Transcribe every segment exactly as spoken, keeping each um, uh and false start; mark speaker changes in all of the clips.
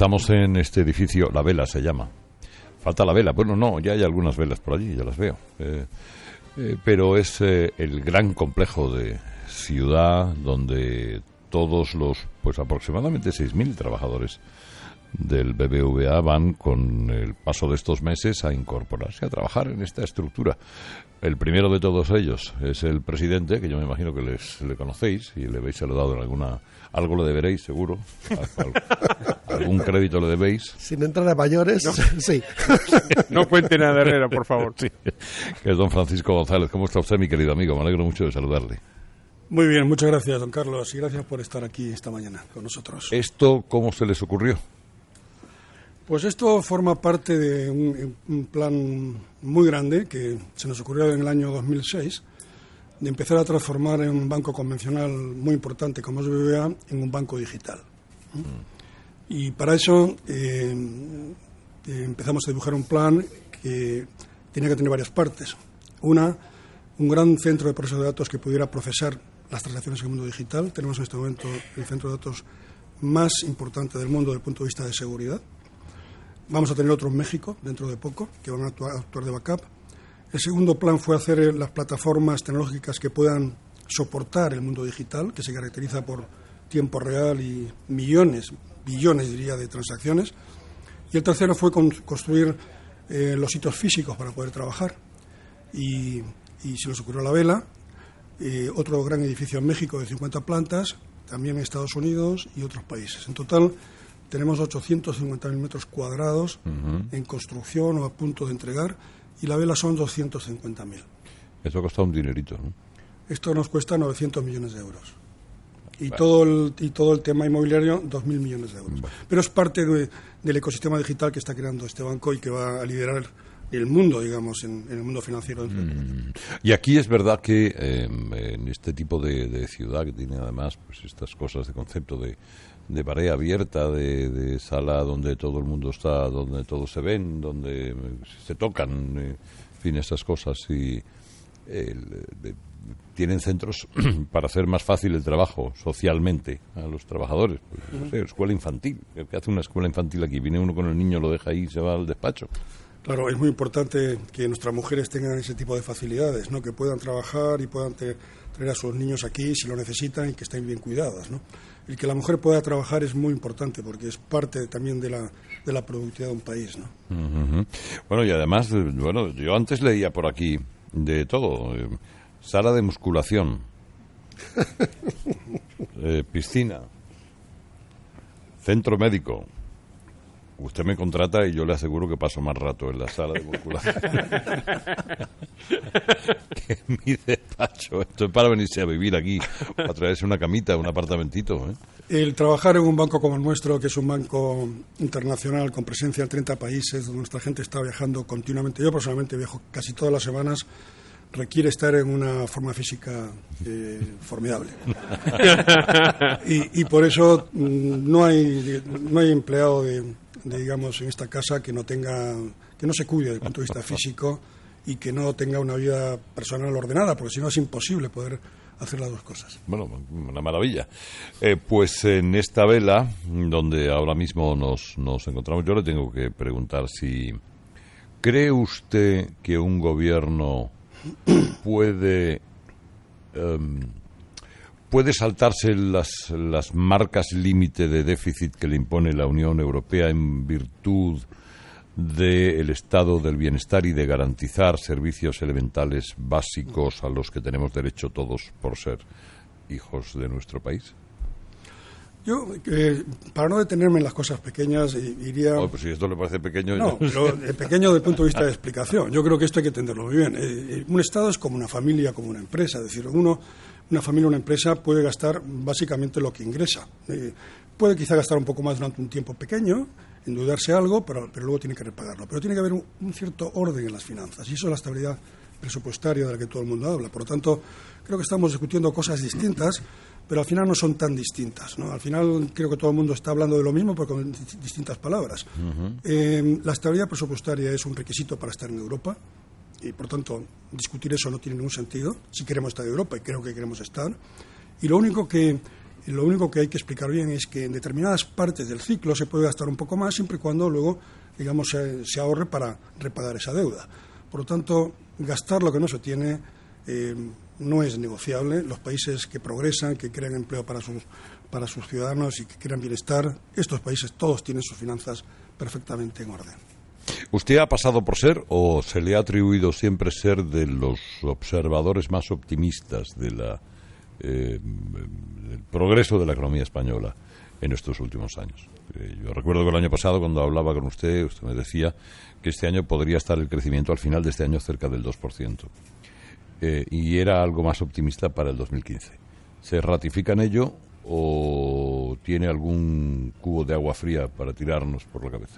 Speaker 1: estamos en este edificio, La Vela se llama. Falta la vela. Bueno, no, ya hay algunas velas por allí, ya las veo. Eh, eh, pero es eh, el gran complejo de ciudad donde todos los, pues aproximadamente seis mil trabajadores del B B V A van con el paso de estos meses a incorporarse, a trabajar en esta estructura. El primero de todos ellos es el presidente, que yo me imagino que les le conocéis y le habéis saludado en alguna... Algo le deberéis, seguro. Algún crédito le debéis.
Speaker 2: Sin entrar a mayores, no. Sí.
Speaker 3: No cuente nada de Herrera, por favor.
Speaker 1: Sí. Que es don Francisco González. ¿Cómo está usted, mi querido amigo? Me alegro mucho de saludarle.
Speaker 4: Muy bien, muchas gracias, don Carlos, y gracias por estar aquí esta mañana con nosotros.
Speaker 1: ¿Esto cómo se les ocurrió?
Speaker 4: Pues esto forma parte de un, un plan muy grande que se nos ocurrió en el año dos mil seis, de empezar a transformar en un banco convencional muy importante como es B B V A en un banco digital. Mm. Y para eso eh, eh, empezamos a dibujar un plan que tenía que tener varias partes. Una, un gran centro de proceso de datos que pudiera procesar las transacciones en el mundo digital. Tenemos en este momento el centro de datos más importante del mundo desde el punto de vista de seguridad. Vamos a tener otro en México dentro de poco, que van a actuar, a actuar de backup. El segundo plan fue hacer las plataformas tecnológicas que puedan soportar el mundo digital, que se caracteriza por tiempo real y millones, billones diría, de transacciones. Y el tercero fue con, construir eh, los sitios físicos para poder trabajar. Y, y se nos ocurrió La Vela, eh, otro gran edificio en México de cincuenta plantas, también en Estados Unidos y otros países. En total tenemos ochocientos cincuenta mil metros cuadrados uh-huh. en construcción o a punto de entregar, y La Vela son doscientos cincuenta mil.
Speaker 1: Eso ha costado un dinerito, ¿no?
Speaker 4: Esto nos cuesta novecientos millones de euros. Y, vale. todo, el, y todo el tema inmobiliario, dos mil millones de euros. Vale. Pero es parte de, del ecosistema digital que está creando este banco y que va a liderar el mundo, digamos, en, en el mundo financiero.
Speaker 1: Mm. Y aquí es verdad que eh, en este tipo de, de ciudad que tiene además pues estas cosas de concepto de, de pared abierta, de, de sala donde todo el mundo está, donde todos se ven, donde se tocan, eh, en fin, estas cosas, y eh, de, tienen centros para hacer más fácil el trabajo socialmente a los trabajadores. Pues, no sé, escuela infantil. ¿Qué hace una escuela infantil aquí? Viene uno con el niño, lo deja ahí y se va al despacho.
Speaker 4: Claro, es muy importante que nuestras mujeres tengan ese tipo de facilidades, ¿no? Que puedan trabajar y puedan te, traer a sus niños aquí si lo necesitan y que estén bien cuidadas, ¿no? El que la mujer pueda trabajar es muy importante porque es parte también de la, de la productividad de un país, ¿no?
Speaker 1: Uh-huh. Bueno, y además, bueno, yo antes leía por aquí de todo. Eh, sala de musculación, eh, piscina, centro médico. Usted me contrata y yo le aseguro que paso más rato en la sala de musculación que en mi despacho. Esto es para venirse a vivir aquí, para traerse una camita, un apartamentito, ¿eh?
Speaker 4: El trabajar en un banco como el nuestro, que es un banco internacional con presencia en treinta países, donde nuestra gente está viajando continuamente. Yo personalmente viajo casi todas las semanas. Requiere estar en una forma física eh, formidable. y, y por eso mm, no hay no hay empleado de, de, digamos, en esta casa que no tenga, que no se cuide desde el punto de vista físico y que no tenga una vida personal ordenada, porque si no es imposible poder hacer las dos cosas.
Speaker 1: Bueno, una maravilla. Eh, pues en esta vela, donde ahora mismo nos, nos encontramos, yo le tengo que preguntar si ¿cree usted que un gobierno puede um, puede saltarse las, las marcas límite de déficit que le impone la Unión Europea en virtud del estado del bienestar y de garantizar servicios elementales básicos a los que tenemos derecho todos por ser hijos de nuestro país?
Speaker 4: Yo, eh, para no detenerme en las cosas pequeñas, iría...
Speaker 1: Oh, pues si esto le parece pequeño...
Speaker 4: No, pero eh, pequeño desde el punto de vista de explicación. Yo creo que esto hay que entenderlo muy bien. Eh, un Estado es como una familia, como una empresa. Es decir, uno, una familia o una empresa puede gastar básicamente lo que ingresa. Eh, puede quizá gastar un poco más durante un tiempo pequeño, endeudarse algo, pero, pero luego tiene que repagarlo. Pero tiene que haber un, un cierto orden en las finanzas. Y eso es la estabilidad presupuestaria de la que todo el mundo habla. Por lo tanto, creo que estamos discutiendo cosas distintas, pero al final no son tan distintas, ¿no? Al final creo que todo el mundo está hablando de lo mismo, pero con distintas palabras. Uh-huh. Eh, la estabilidad presupuestaria es un requisito para estar en Europa y, por tanto, discutir eso no tiene ningún sentido si queremos estar en Europa, y creo que queremos estar. Y lo único que, Y lo único que hay que explicar bien es que en determinadas partes del ciclo se puede gastar un poco más, siempre y cuando luego, digamos, se, se ahorre para repagar esa deuda. Por lo tanto, gastar lo que no se tiene eh, no es negociable. Los países que progresan, que crean empleo para sus, para sus ciudadanos y que crean bienestar, estos países todos tienen sus finanzas perfectamente en orden.
Speaker 1: ¿Usted ha pasado por ser, o se le ha atribuido siempre ser, de los observadores más optimistas de la, eh, del progreso de la economía española en estos últimos años? Eh, yo recuerdo que el año pasado, cuando hablaba con usted, usted me decía que este año podría estar el crecimiento al final de este año cerca del dos por ciento. Eh, y era algo más optimista para el dos mil quince. ¿Se ratifica en ello o tiene algún cubo de agua fría para tirarnos por la cabeza?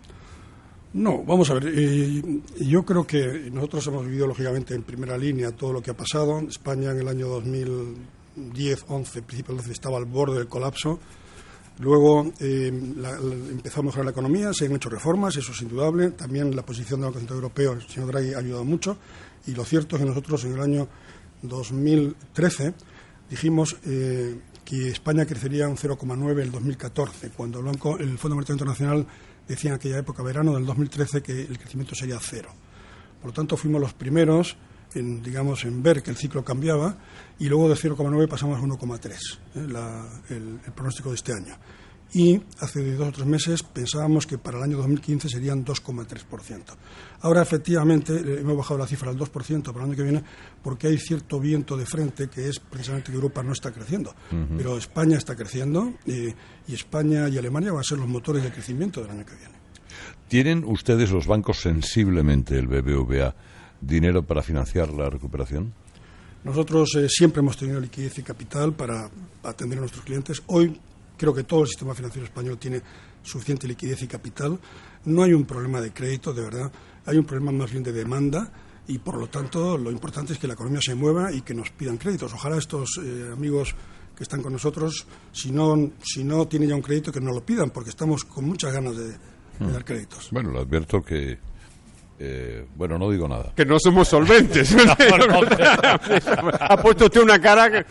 Speaker 4: No, vamos a ver, eh, yo creo que nosotros hemos vivido lógicamente en primera línea todo lo que ha pasado. España en el año dos mil diez, once, principio del once, estaba al borde del colapso. Luego eh, la, la, empezó a mejorar la economía, se han hecho reformas, eso es indudable. También la posición del Banco Central Europeo, el señor Draghi, ha ayudado mucho. Y lo cierto es que nosotros en el año dos mil trece dijimos eh, que España crecería un cero coma nueve en el dos mil catorce, cuando el, Banco, el Fondo Monetario Internacional decía en aquella época, verano del dos mil trece, que el crecimiento sería cero. Por lo tanto, fuimos los primeros en, digamos, en ver que el ciclo cambiaba, y luego de cero coma nueve pasamos a uno coma tres, ¿eh? la, el, el pronóstico de este año. Y hace dos o tres meses pensábamos que para el año dos mil quince serían dos coma tres por ciento. Ahora, efectivamente, hemos bajado la cifra al dos por ciento para el año que viene, porque hay cierto viento de frente, que es precisamente que Europa no está creciendo. Uh-huh. Pero España está creciendo, eh, y España y Alemania van a ser los motores de crecimiento del año que viene.
Speaker 1: ¿Tienen ustedes, los bancos, sensiblemente, el B B V A, dinero para financiar la recuperación?
Speaker 4: Nosotros eh, siempre hemos tenido liquidez y capital para atender a nuestros clientes. Hoy creo que todo el sistema financiero español tiene suficiente liquidez y capital. No hay un problema de crédito, de verdad. Hay un problema más bien de demanda, y por lo tanto lo importante es que la economía se mueva y que nos pidan créditos. Ojalá estos eh, amigos que están con nosotros, si no, si no tienen ya un crédito, que nos lo pidan, porque estamos con muchas ganas de, de dar créditos.
Speaker 1: Bueno, le advierto que Eh, bueno, no digo nada.
Speaker 3: Que no somos solventes. No, no, no. Ha puesto usted una cara que...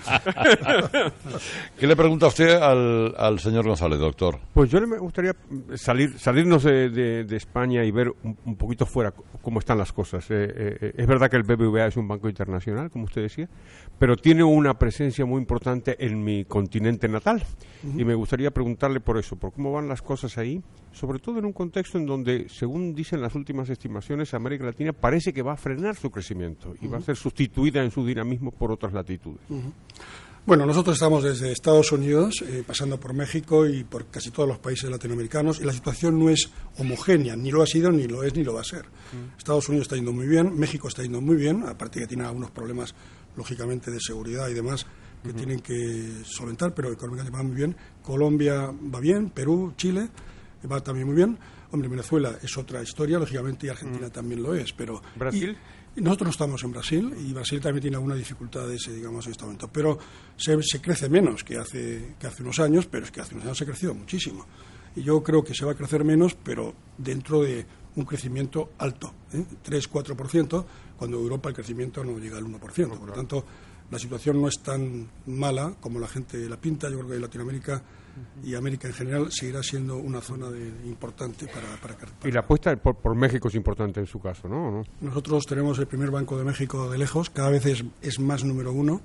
Speaker 1: ¿Qué le pregunta usted al, al señor González, doctor?
Speaker 3: Pues yo me gustaría salir salirnos de, de, de España y ver un, un poquito fuera cómo están las cosas. Eh, eh, es verdad que el B B V A es un banco internacional, como usted decía, pero tiene una presencia muy importante en mi continente natal. Uh-huh. Y me gustaría preguntarle por eso, por cómo van las cosas ahí, sobre todo en un contexto en donde, según dicen las últimas estimaciones, América Latina parece que va a frenar su crecimiento y uh-huh. va a ser sustituida en su dinamismo por otras latitudes.
Speaker 4: Uh-huh. Bueno, nosotros estamos desde Estados Unidos, eh, pasando por México y por casi todos los países latinoamericanos, y la situación no es homogénea, ni lo ha sido, ni lo es, ni lo va a ser. Uh-huh. Estados Unidos está yendo muy bien, México está yendo muy bien, aparte que tiene algunos problemas, lógicamente, de seguridad y demás, que uh-huh. tienen que solventar, pero económicamente va muy bien. Colombia va bien, Perú, Chile va también muy bien. Hombre, Venezuela es otra historia, lógicamente, y Argentina mm. también lo es, pero...
Speaker 3: ¿Brasil?
Speaker 4: Y, y nosotros no estamos en Brasil, y Brasil también tiene algunas dificultades, digamos, en este momento. Pero se, se crece menos que hace, que hace unos años, pero es que hace unos años se ha crecido muchísimo. Y yo creo que se va a crecer menos, pero dentro de un crecimiento alto, ¿eh? tres a cuatro por ciento, cuando en Europa el crecimiento no llega al uno por ciento. Por lo tanto, la situación no es tan mala como la gente la pinta. Yo creo que Latinoamérica y América en general seguirá siendo una zona de, importante para, para, para...
Speaker 3: Y la apuesta por, por México es importante en su caso, ¿no? ¿no?
Speaker 4: Nosotros tenemos el primer banco de México de lejos, cada vez es, es más número uno.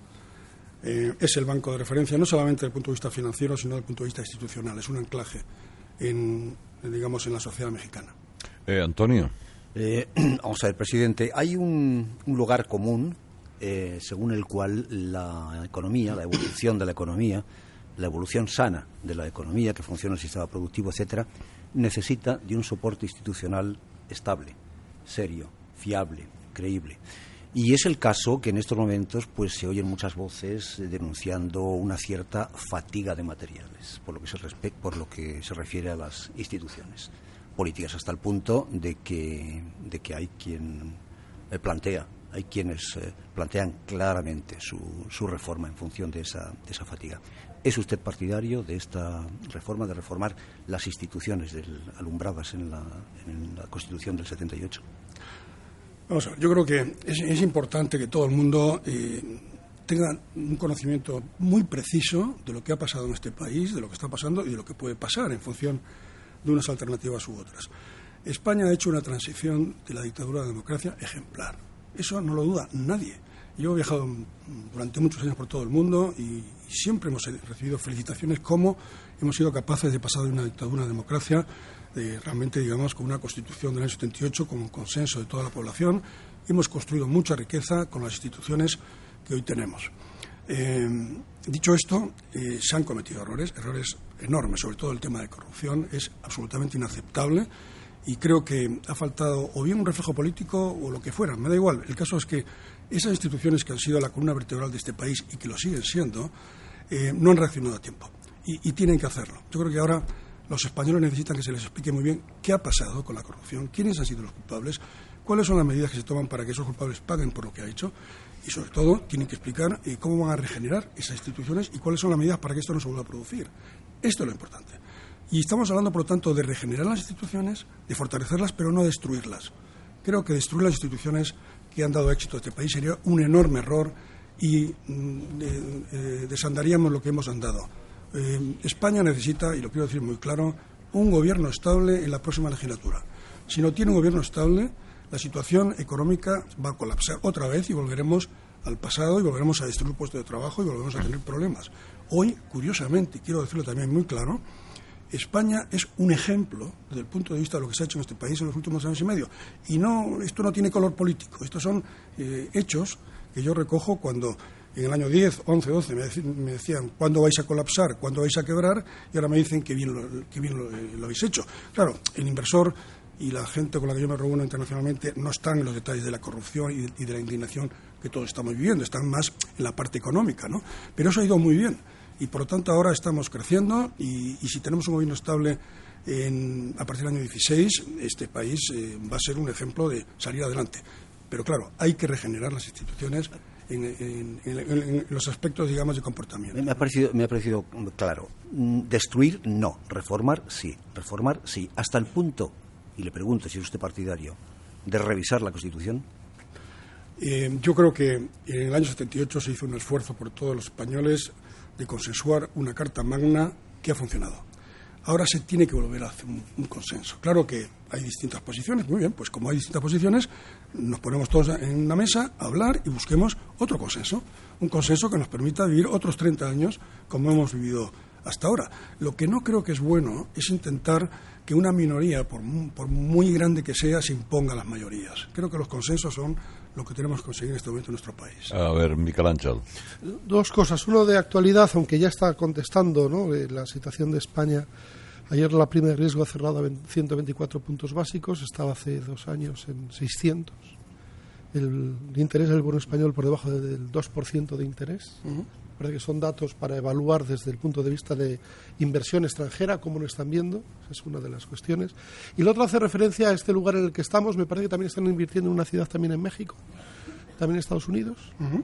Speaker 4: Eh, es el banco de referencia, no solamente desde el punto de vista financiero, sino desde el punto de vista institucional. Es un anclaje en, digamos, en la sociedad mexicana.
Speaker 1: Eh, Antonio.
Speaker 5: Eh, vamos a ver, presidente, hay un, un lugar común eh, según el cual la economía, la evolución de la economía, la evolución sana de la economía, que funciona el sistema productivo, etcétera, necesita de un soporte institucional estable, serio, fiable, creíble. Y es el caso que en estos momentos pues se oyen muchas voces denunciando una cierta fatiga de materiales, por lo que se respe- por lo que se refiere a las instituciones políticas, hasta el punto de que de que hay quien eh, plantea, hay quienes eh, plantean claramente su, su reforma en función de esa de esa fatiga. ¿Es usted partidario de esta reforma, de reformar las instituciones del, alumbradas en la, en la Constitución del setenta y ocho?
Speaker 4: Vamos a ver, yo creo que es, es importante que todo el mundo eh, tengan un conocimiento muy preciso de lo que ha pasado en este país, de lo que está pasando y de lo que puede pasar en función de unas alternativas u otras. España ha hecho una transición de la dictadura a la democracia ejemplar. Eso no lo duda nadie. Yo he viajado durante muchos años por todo el mundo y siempre hemos recibido felicitaciones como hemos sido capaces de pasar de una dictadura a una democracia, de realmente, digamos, con una constitución del año setenta y ocho, con un consenso de toda la población. Hemos construido mucha riqueza con las instituciones que hoy tenemos. Eh, dicho esto, eh, se han cometido errores, errores enormes, sobre todo el tema de corrupción, es absolutamente inaceptable y creo que ha faltado o bien un reflejo político o lo que fuera, me da igual. El caso es que esas instituciones que han sido la columna vertebral de este país y que lo siguen siendo, eh, no han reaccionado a tiempo y, y tienen que hacerlo. Yo creo que ahora los españoles necesitan que se les explique muy bien qué ha pasado con la corrupción, quiénes han sido los culpables, cuáles son las medidas que se toman para que esos culpables paguen por lo que ha hecho y, sobre todo, tienen que explicar eh, cómo van a regenerar esas instituciones y cuáles son las medidas para que esto no se vuelva a producir. Esto es lo importante. Y estamos hablando, por lo tanto, de regenerar las instituciones, de fortalecerlas, pero no destruirlas. Creo que destruir las instituciones que han dado éxito a este país sería un enorme error y mm, eh, eh, desandaríamos lo que hemos andado. Eh, España necesita, y lo quiero decir muy claro, un gobierno estable en la próxima legislatura. Si no tiene un gobierno estable, la situación económica va a colapsar otra vez y volveremos al pasado y volveremos a destruir puestos de trabajo y volveremos a tener problemas. Hoy, curiosamente, y quiero decirlo también muy claro, España es un ejemplo desde el punto de vista de lo que se ha hecho en este país en los últimos años y medio. Y no, esto no tiene color político, estos son eh, hechos que yo recojo cuando en el año diez, once, doce me, dec- me decían ¿cuándo vais a colapsar? ¿Cuándo vais a quebrar? Y ahora me dicen que bien lo, que bien lo, eh, lo habéis hecho. Claro, el inversor y la gente con la que yo me reúno internacionalmente no están en los detalles de la corrupción y de, y de la indignación que todos estamos viviendo, están más en la parte económica, ¿no? Pero eso ha ido muy bien y por lo tanto ahora estamos creciendo y, y si tenemos un gobierno estable en, a partir del año dieciséis, este país eh, va a ser un ejemplo de salir adelante. Pero claro, hay que regenerar las instituciones en, en, en, en los aspectos, digamos, de comportamiento.
Speaker 5: Me ha parecido, me ha parecido claro. Destruir, no. Reformar, sí. Reformar, sí. Hasta el punto, y le pregunto si es usted partidario, de revisar la Constitución.
Speaker 4: Eh, yo creo que en el año setenta y ocho se hizo un esfuerzo por todos los españoles de consensuar una Carta Magna que ha funcionado. Ahora se tiene que volver a hacer un, un consenso. Claro que hay distintas posiciones, muy bien, pues como hay distintas posiciones, nos ponemos todos en una mesa a hablar y busquemos otro consenso, un consenso que nos permita vivir otros treinta años como hemos vivido hasta ahora. Lo que no creo que es bueno es intentar que una minoría, por, por muy grande que sea, se imponga a las mayorías. Creo que los consensos son lo que tenemos que conseguir en este momento en nuestro país.
Speaker 1: A ver, Miquel Ángel.
Speaker 2: Dos cosas. Uno de actualidad, aunque ya está contestando, ¿no?, de la situación de España. Ayer la prima de riesgo ha cerrado a ciento veinticuatro puntos básicos, estaba hace dos años en seiscientos. El, el interés del bono español por debajo de, del dos por ciento de interés. Uh-huh. Parece que son datos para evaluar desde el punto de vista de inversión extranjera, cómo lo están viendo, esa es una de las cuestiones. Y lo otro hace referencia a este lugar en el que estamos, me parece que también están invirtiendo en una ciudad también en México, también en Estados Unidos. Uh-huh.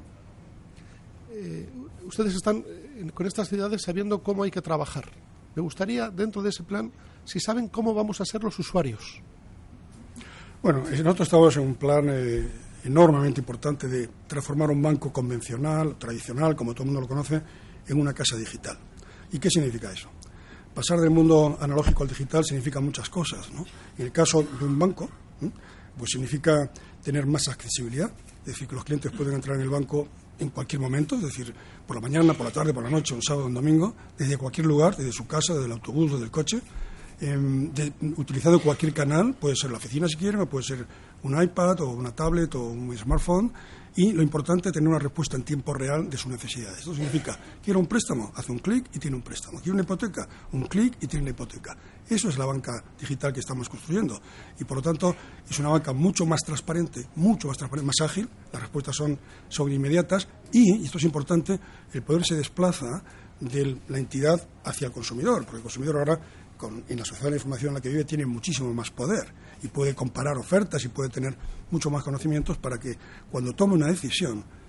Speaker 2: Eh, ustedes están eh, con estas ciudades sabiendo cómo hay que trabajar. Me gustaría, dentro de ese plan, si saben cómo vamos a ser los usuarios.
Speaker 4: Bueno, nosotros estamos en un plan eh, enormemente importante de transformar un banco convencional, tradicional, como todo el mundo lo conoce, en una casa digital. ¿Y qué significa eso? Pasar del mundo analógico al digital significa muchas cosas, ¿no? En el caso de un banco, ¿eh? pues significa tener más accesibilidad, es decir, que los clientes pueden entrar en el banco en cualquier momento, es decir, por la mañana, por la tarde, por la noche, un sábado, un domingo, desde cualquier lugar, desde su casa, desde el autobús, desde el coche, eh, de, utilizando cualquier canal, puede ser la oficina si quieren, o puede ser un iPad, o una tablet, o un smartphone, y lo importante es tener una respuesta en tiempo real de sus necesidades. Esto significa, quiero un préstamo, hace un clic y tiene un préstamo. Quiero una hipoteca, un clic y tiene una hipoteca. Eso es la banca digital que estamos construyendo. Y por lo tanto, es una banca mucho más transparente, mucho más transparente, más ágil. Las respuestas son, son inmediatas. Y, y esto es importante, el poder se desplaza de la entidad hacia el consumidor. Porque el consumidor ahora, con, en la sociedad de la información en la que vive, tiene muchísimo más poder. Y puede comparar ofertas y puede tener mucho más conocimientos para que cuando tome una decisión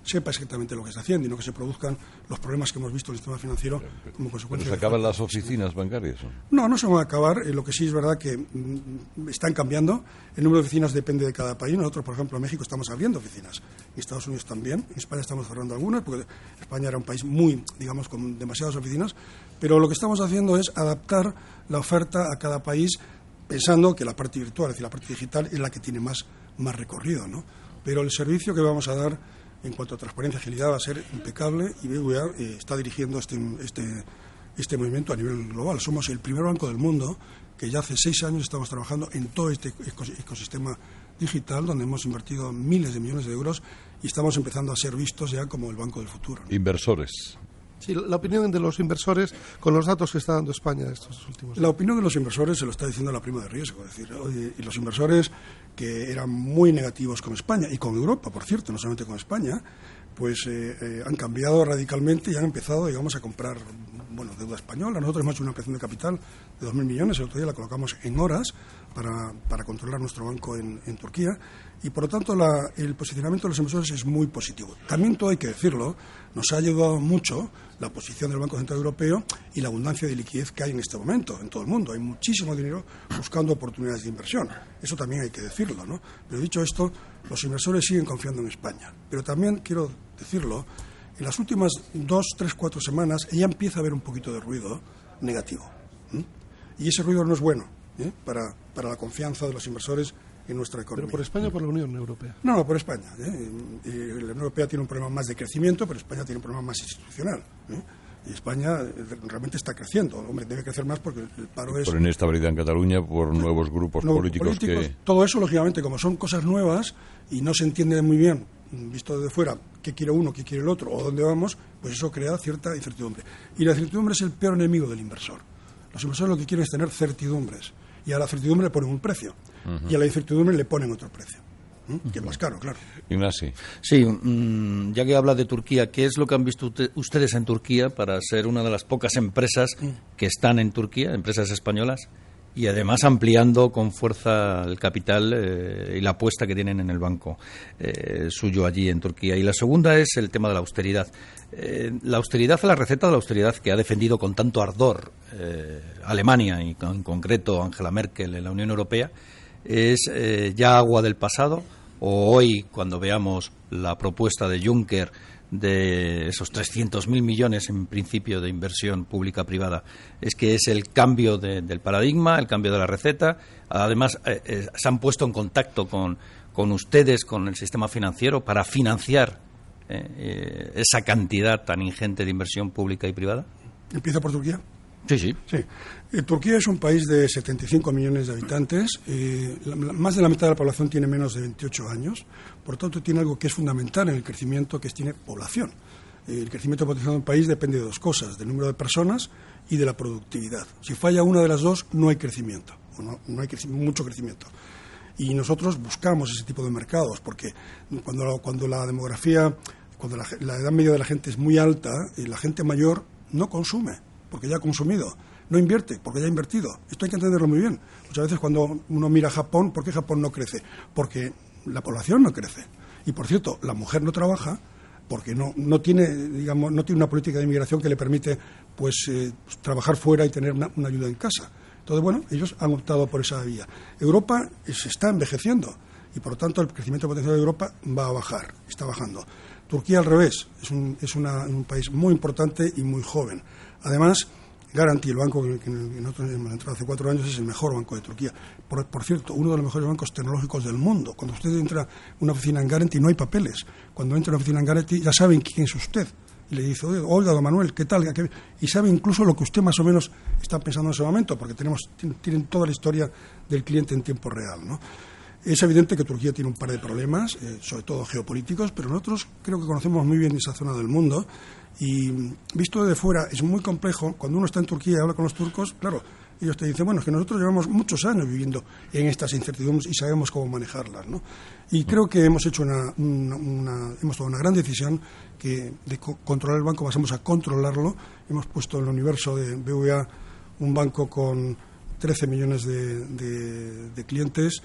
Speaker 4: sepa exactamente lo que está haciendo y no que se produzcan los problemas que hemos visto en el sistema financiero como consecuencia.
Speaker 1: ¿Pero se acaban las oficinas bancarias?
Speaker 4: No, no se van a acabar. Eh, lo que sí es verdad que mm, están cambiando. El número de oficinas depende de cada país. Nosotros, por ejemplo, en México estamos abriendo oficinas. En Estados Unidos también. En España estamos cerrando algunas, porque España era un país muy, digamos, con demasiadas oficinas. Pero lo que estamos haciendo es adaptar la oferta a cada país, pensando que la parte virtual, es decir, la parte digital, es la que tiene más, más recorrido, ¿no? Pero el servicio que vamos a dar en cuanto a transparencia y agilidad va a ser impecable y B B V A eh, está dirigiendo este, este, este movimiento a nivel global. Somos el primer banco del mundo que ya hace seis años estamos trabajando en todo este ecosistema digital, donde hemos invertido miles de millones de euros y estamos empezando a ser vistos ya como el banco del futuro, ¿no?
Speaker 1: Inversores.
Speaker 2: Sí, la opinión de los inversores con los datos que está dando España estos últimos años.
Speaker 4: La opinión de los inversores se lo está diciendo la prima de riesgo. Es decir, oye, y los inversores que eran muy negativos con España y con Europa, por cierto, no solamente con España, pues eh, eh, han cambiado radicalmente y han empezado, digamos, a comprar, bueno, deuda española. Nosotros hemos hecho una ampliación de capital de dos mil millones, el otro día la colocamos en horas para, para controlar nuestro banco en, en Turquía, y por lo tanto la, el posicionamiento de los inversores es muy positivo. También todo hay que decirlo, nos ha ayudado mucho la posición del Banco Central Europeo y la abundancia de liquidez que hay en este momento en todo el mundo. Hay muchísimo dinero buscando oportunidades de inversión. Eso también hay que decirlo, ¿no? Pero dicho esto, los inversores siguen confiando en España. Pero también quiero decirlo, en las últimas dos, tres, cuatro semanas ya empieza a haber un poquito de ruido negativo. ¿eh? Y ese ruido no es bueno ¿eh? para, para la confianza de los inversores en nuestra economía.
Speaker 2: ¿Pero por España o por la Unión Europea?
Speaker 4: No, no, por España. ¿eh? Y la Unión Europea tiene un problema más de crecimiento, pero España tiene un problema más institucional. ¿eh? Y España realmente está creciendo. Hombre, debe crecer más porque el paro es...
Speaker 1: Por inestabilidad en Cataluña, por nuevos grupos
Speaker 4: nuevos
Speaker 1: políticos, políticos que...
Speaker 4: Todo eso, lógicamente, como son cosas nuevas y no se entiende muy bien, visto desde fuera, qué quiere uno, qué quiere el otro o dónde vamos, pues eso crea cierta incertidumbre. Y la incertidumbre es el peor enemigo del inversor. Los inversores lo que quieren es tener certidumbres. Y a la certidumbre le ponen un precio. Uh-huh. Y a la incertidumbre le ponen otro precio. ¿eh? Que es más caro, claro.
Speaker 1: Ignacio.
Speaker 6: Sí, mmm, ya que habla de Turquía, ¿qué es lo que han visto te- ustedes en Turquía para ser una de las pocas empresas que están en Turquía, empresas españolas, y además ampliando con fuerza el capital eh, y la apuesta que tienen en el banco eh, suyo allí en Turquía? Y la segunda es el tema de la austeridad. Eh, la austeridad, la receta de la austeridad que ha defendido con tanto ardor eh, Alemania y con, en concreto Angela Merkel en la Unión Europea, es eh, ya agua del pasado, o hoy cuando veamos la propuesta de Juncker de esos trescientos mil millones en principio de inversión pública-privada, es que es el cambio de, del paradigma, el cambio de la receta. Además, eh, eh, se han puesto en contacto con, con ustedes, con el sistema financiero, para financiar eh, eh, esa cantidad tan ingente de inversión pública y privada.
Speaker 4: ¿Empieza por Turquía?
Speaker 6: Sí, sí.
Speaker 4: Sí. Eh, Turquía es un país de setenta y cinco millones de habitantes. Eh, la, la, más de la mitad de la población tiene menos de veintiocho años. Por tanto, tiene algo que es fundamental en el crecimiento, que es tiene población. Eh, el crecimiento potencial de un país depende de dos cosas, del número de personas y de la productividad. Si falla una de las dos, no hay crecimiento, o no, no hay creci- mucho crecimiento. Y nosotros buscamos ese tipo de mercados, porque cuando la, cuando la demografía, cuando la, la edad media de la gente es muy alta, eh, la gente mayor no consume, porque ya ha consumido, no invierte, porque ya ha invertido. Esto hay que entenderlo muy bien. Muchas veces cuando uno mira a Japón, ¿por qué Japón no crece? Porque la población no crece. Y por cierto, la mujer no trabaja porque no, no tiene, digamos, no tiene una política de inmigración que le permite pues, eh, pues trabajar fuera y tener una, una ayuda en casa. Entonces, bueno, ellos han optado por esa vía. Europa se está envejeciendo y por lo tanto el crecimiento potencial de Europa va a bajar, está bajando. Turquía al revés, es un, es una, un país muy importante y muy joven. Además, Garanti, el banco que, que nosotros hemos entrado hace cuatro años, es el mejor banco de Turquía. Por, por cierto, uno de los mejores bancos tecnológicos del mundo. Cuando usted entra a una oficina en Garanti no hay papeles. Cuando entra a una oficina en Garanti ya saben quién es usted. Y le dice, oiga, don Manuel, ¿qué tal? Y sabe incluso lo que usted más o menos está pensando en ese momento, porque tenemos tienen toda la historia del cliente en tiempo real, ¿no? Es evidente que Turquía tiene un par de problemas, eh, sobre todo geopolíticos, pero nosotros creo que conocemos muy bien esa zona del mundo y visto desde fuera es muy complejo. Cuando uno está en Turquía y habla con los turcos, claro, ellos te dicen, bueno, es que nosotros llevamos muchos años viviendo en estas incertidumbres y sabemos cómo manejarlas, ¿no? Y creo que hemos hecho una, una, una hemos tomado una gran decisión que de co- controlar el banco, pasamos a controlarlo. Hemos puesto en el universo de B B V A un banco con trece millones de, de, de clientes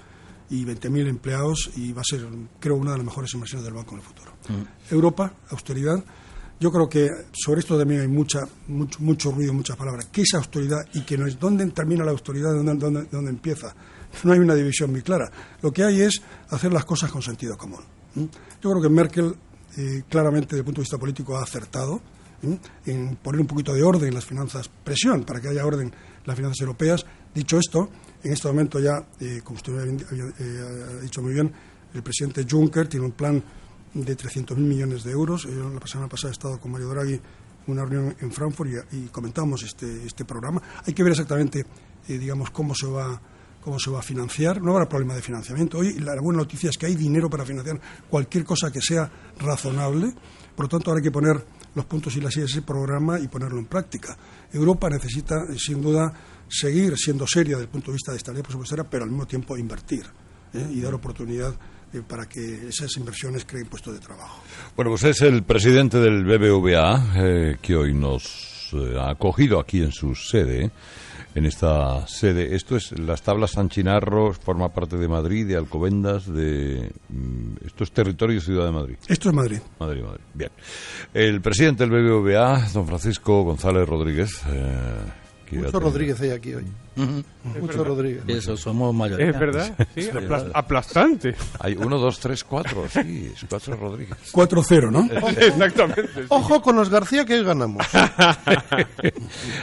Speaker 4: y veinte mil empleados, y va a ser, creo, una de las mejores inversiones del banco en el futuro.
Speaker 6: Mm.
Speaker 4: Europa, austeridad. Yo creo que sobre esto también hay mucha, mucho, mucho ruido, muchas palabras. ¿Qué es austeridad y qué no es? ¿Dónde termina la austeridad? ¿Dónde, dónde, dónde empieza? No hay una división muy clara. Lo que hay es hacer las cosas con sentido común. ¿Mm? Yo creo que Merkel, eh, claramente, desde el punto de vista político, ha acertado ¿Mm? en poner un poquito de orden en las finanzas, presión para que haya orden en las finanzas europeas. Dicho esto, en este momento ya, eh, como usted había, eh, ha dicho muy bien, el presidente Juncker tiene un plan de trescientos mil millones de euros. Yo la semana pasada he estado con Mario Draghi en una reunión en Frankfurt y, y comentamos este, este programa. Hay que ver exactamente, eh, digamos, cómo se va cómo se va a financiar. No habrá problema de financiamiento. Hoy la buena noticia es que hay dinero para financiar cualquier cosa que sea razonable. Por lo tanto, ahora hay que poner los puntos y las sillas de ese programa y ponerlo en práctica. Europa necesita, eh, sin duda, seguir siendo seria desde el punto de vista de estabilidad presupuestaria, pero al mismo tiempo invertir ¿eh? y dar oportunidad eh, para que esas inversiones creen puestos de trabajo.
Speaker 1: Bueno, pues es el presidente del B B V A eh, que hoy nos eh, ha acogido aquí en su sede, en esta sede. Esto es las Tablas San Chinarro, forma parte de Madrid, de Alcobendas, de mm, esto es territorio Ciudad de Madrid.
Speaker 4: Esto es Madrid.
Speaker 1: Madrid, Madrid. Bien. El presidente del B B V A, don Francisco González Rodríguez. Eh,
Speaker 2: Mucho Rodríguez hay aquí hoy.
Speaker 6: Uh-huh.
Speaker 2: Mucho Rodríguez.
Speaker 6: Eso, somos mayores.
Speaker 3: Es verdad, sí, aplas- aplastante.
Speaker 1: Hay uno, dos, tres, cuatro, sí, es cuatro Rodríguez.
Speaker 4: cuatro cero, ¿no?
Speaker 3: Exactamente. Sí.
Speaker 2: Ojo con los García, que hoy ganamos.